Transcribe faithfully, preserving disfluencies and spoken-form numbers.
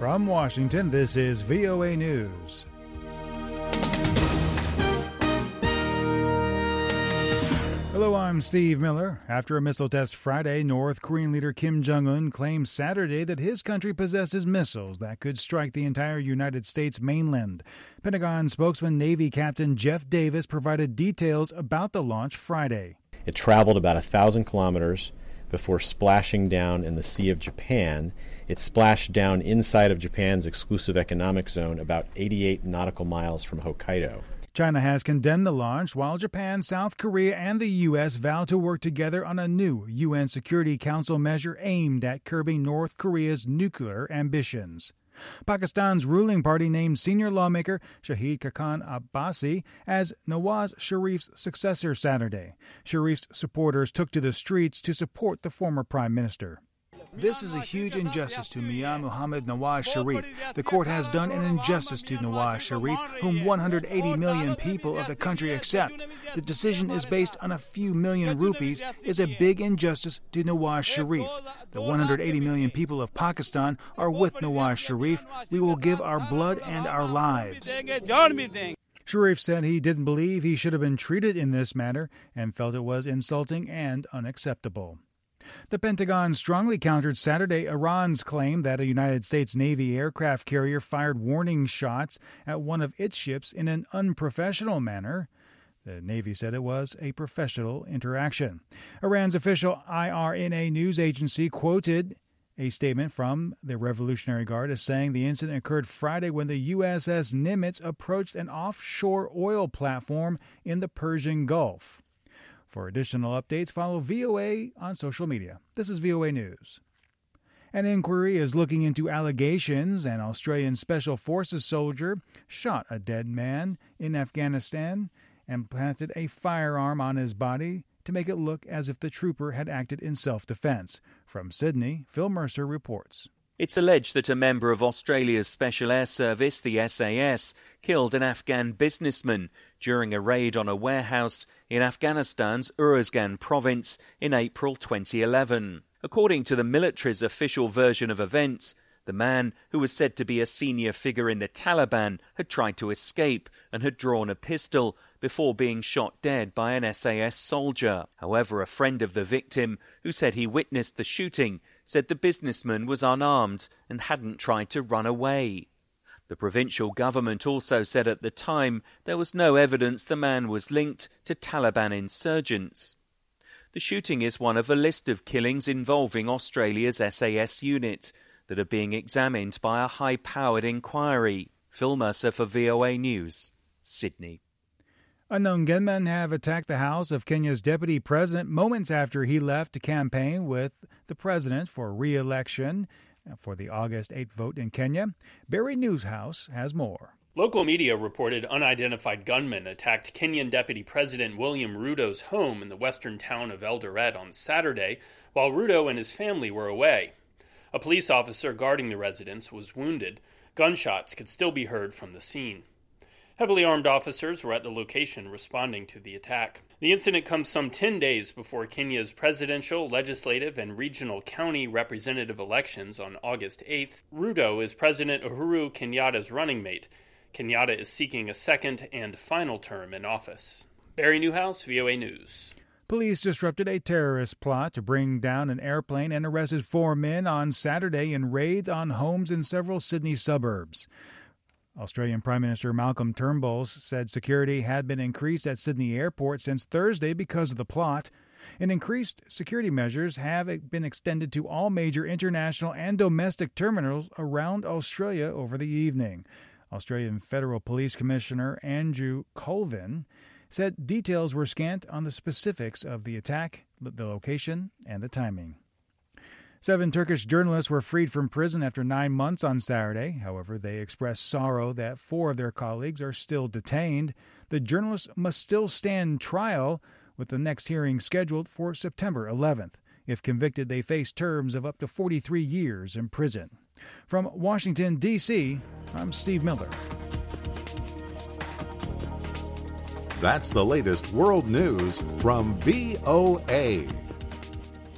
From Washington, this is V O A News. Hello, I'm Steve Miller. After a missile test Friday, North Korean leader Kim Jong-un claimed Saturday that his country possesses missiles that could strike the entire United States mainland. Pentagon spokesman Navy Captain Jeff Davis provided details about the launch Friday. It traveled about a thousand kilometers before splashing down in the Sea of Japan. It splashed down inside of Japan's exclusive economic zone about eighty-eight nautical miles from Hokkaido. China has condemned the launch, while Japan, South Korea, and the U S vow to work together on a new U N Security Council measure aimed at curbing North Korea's nuclear ambitions. Pakistan's ruling party named senior lawmaker Shahid Khaqan Abbasi as Nawaz Sharif's successor Saturday. Sharif's supporters took to the streets to support the former prime minister. This is a huge injustice to Mian Muhammad Nawaz Sharif. The court has done an injustice to Nawaz Sharif, whom one hundred eighty million people of the country accept. The decision is based on a few million rupees is a big injustice to Nawaz Sharif. The one hundred eighty million people of Pakistan are with Nawaz Sharif. We will give our blood and our lives. Sharif said he didn't believe he should have been treated in this manner and felt it was insulting and unacceptable. The Pentagon strongly countered Saturday Iran's claim that a United States Navy aircraft carrier fired warning shots at one of its ships in an unprofessional manner. The Navy said it was a professional interaction. Iran's official I R N A news agency quoted a statement from the Revolutionary Guard as saying the incident occurred Friday when the U S S Nimitz approached an offshore oil platform in the Persian Gulf. For additional updates, follow V O A on social media. This is V O A News. An inquiry is looking into allegations an Australian Special Forces soldier shot a dead man in Afghanistan and planted a firearm on his body to make it look as if the trooper had acted in self-defense. From Sydney, Phil Mercer reports. It's alleged that a member of Australia's Special Air Service, the S A S, killed an Afghan businessman during a raid on a warehouse in Afghanistan's Uruzgan province in April twenty eleven. According to the military's official version of events, the man, who was said to be a senior figure in the Taliban, had tried to escape and had drawn a pistol before being shot dead by an S A S soldier. However, a friend of the victim, who said he witnessed the shooting, said the businessman was unarmed and hadn't tried to run away. The provincial government also said at the time there was no evidence the man was linked to Taliban insurgents. The shooting is one of a list of killings involving Australia's S A S unit that are being examined by a high-powered inquiry. Phil Mercer for V O A News, Sydney. Unknown gunmen have attacked the house of Kenya's deputy president moments after he left to campaign with the president for re-election for the August eighth vote in Kenya. Barry Newshouse has more. Local media reported unidentified gunmen attacked Kenyan Deputy President William Ruto's home in the western town of Eldoret on Saturday, while Ruto and his family were away. A police officer guarding the residence was wounded. Gunshots could still be heard from the scene. Heavily armed officers were at the location responding to the attack. The incident comes some ten days before Kenya's presidential, legislative, and regional county representative elections on August eighth. Ruto is President Uhuru Kenyatta's running mate. Kenyatta is seeking a second and final term in office. Barry Newhouse, V O A News. Police disrupted a terrorist plot to bring down an airplane and arrested four men on Saturday in raids on homes in several Sydney suburbs. Australian Prime Minister Malcolm Turnbull said security had been increased at Sydney Airport since Thursday because of the plot. And increased security measures have been extended to all major international and domestic terminals around Australia over the evening. Australian Federal Police Commissioner Andrew Colvin said details were scant on the specifics of the attack, the location, and the timing. Seven Turkish journalists were freed from prison after nine months on Saturday. However, they expressed sorrow that four of their colleagues are still detained. The journalists must still stand trial, with the next hearing scheduled for September eleventh. If convicted, they face terms of up to forty-three years in prison. From Washington, D C, I'm Steve Miller. That's the latest world news from V O A.